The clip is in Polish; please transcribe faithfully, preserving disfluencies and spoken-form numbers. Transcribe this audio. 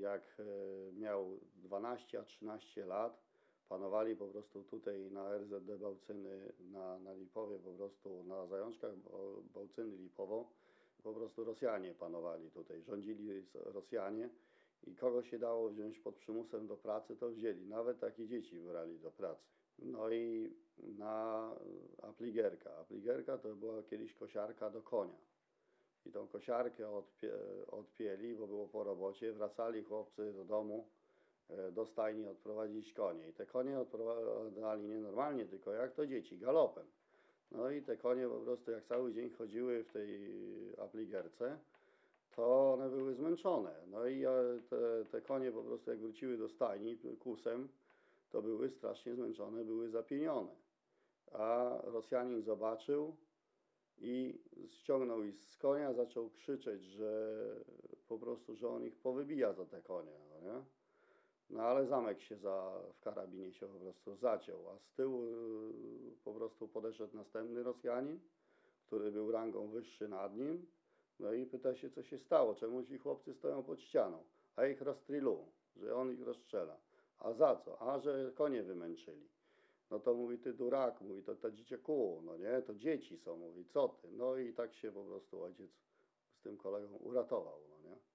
jak e, miał dwanaście a trzynaście lat, panowali po prostu tutaj na R Z D Bałcyny, na, na Lipowie, po prostu na zajączkach Bał- Bałcyny Lipowo, po prostu Rosjanie panowali tutaj, rządzili s- Rosjanie i kogo się dało wziąć pod przymusem do pracy, to wzięli, nawet takie dzieci brali do pracy. No i na apligerka. Apligerka to była kiedyś kosiarka do konia. I tą kosiarkę odpie, odpięli, bo było po robocie, wracali chłopcy do domu, e, do stajni odprowadzić konie. I te konie odprowadzali nie normalnie, tylko jak to dzieci, galopem. No i te konie po prostu jak cały dzień chodziły w tej apligerce, to one były zmęczone. No i e, te, te konie po prostu jak wróciły do stajni kusem, to były strasznie zmęczone, były zapienione. A Rosjanin zobaczył i ściągnął ich z konia, zaczął krzyczeć, że po prostu, że on ich powybija za te konie, no nie? No ale zamek się za, w karabinie się po prostu zaciął, a z tyłu y, po prostu podeszedł następny Rosjanin, który był rangą wyższy nad nim, no i pyta się, co się stało, czemu ci chłopcy stoją pod ścianą, a ich rozstrylu, że on ich rozstrzela. A za co? A że konie wymęczyli. No to mówi, ty durak, mówi, to, to dzieciaku, no nie, to dzieci są, mówi, co ty? No i tak się po prostu ojciec z tym kolegą uratował, no nie.